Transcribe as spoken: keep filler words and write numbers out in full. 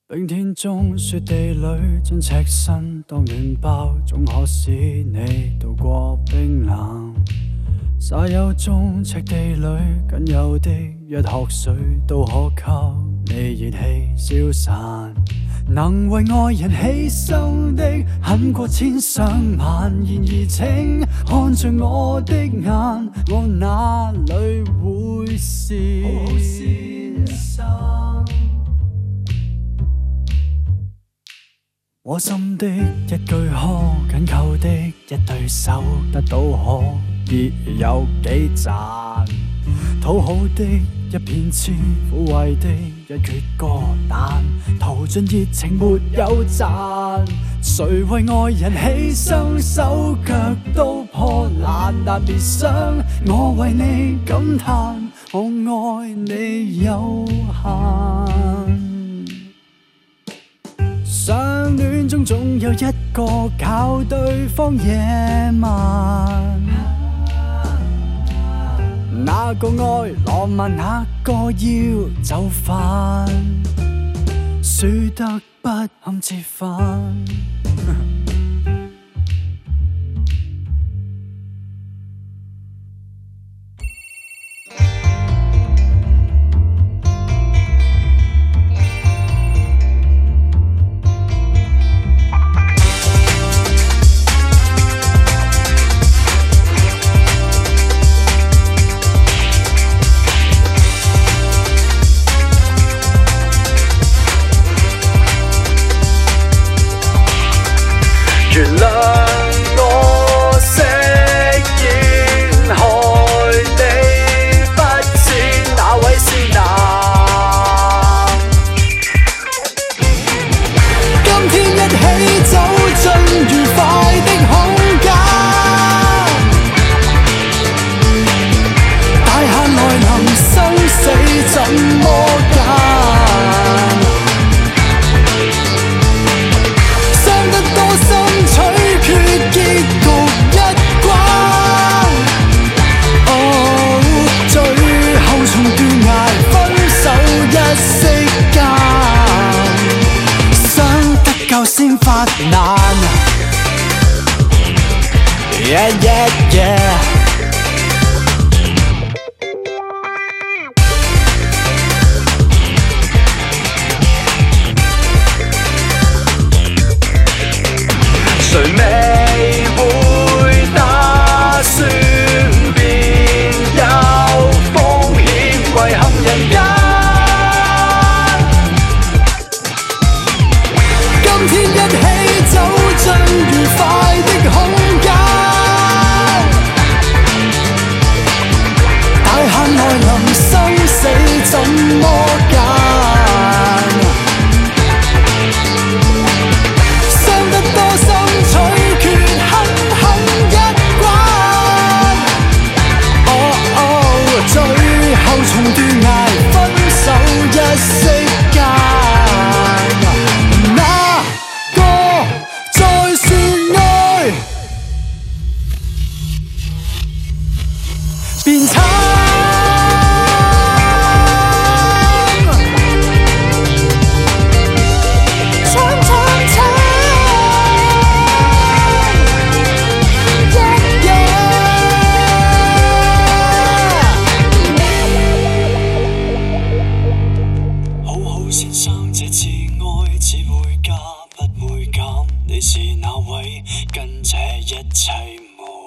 冰天中雪地里將赤身當暖包，總可使你渡過冰冷。沙丘中赤地裏僅有的一殼水，都可給你熱氣消散。能為愛人犧牲的很過千上萬，然而請看着我的眼，我哪裏會是生？窩心的一句呵，緊扣的一對手，得到可以有幾賺？討好的一片刺，撫慰的一闕歌單，淘盡熱情沒有賺。誰為愛人犧牲，手腳都破爛，但別想我為你感嘆，我愛你有限。相戀中總有一個靠對方野蠻，那個愛浪漫，那個要就範，輸得不堪折返。原諒我飾演害你不知哪位是男。今天一起走進愉快的空間，大限來臨，生死怎麼揀？傷得多深取決結局一關，哦，最後從斷崖分手一息間，傷得夠先發難。Yeah, yeah, yeah.誰未會打算便有風險遺憾人間？今天一起走進愉快的空間，大限來臨，生死怎麼揀？傷得多深取決狠狠一關，哦哦，最後從斷崖分手一息間，哪個再說愛便慘？你是那位跟這一切無